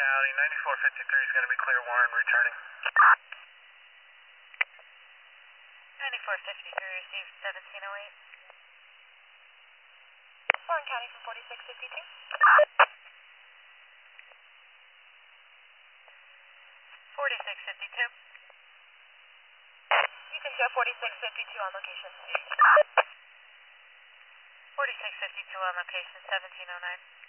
County, 9453 is going to be clear Warren returning. 9453 received 1708. Warren County from 4652. 4652. You can show 4652 on location. 4652 on location, 1709.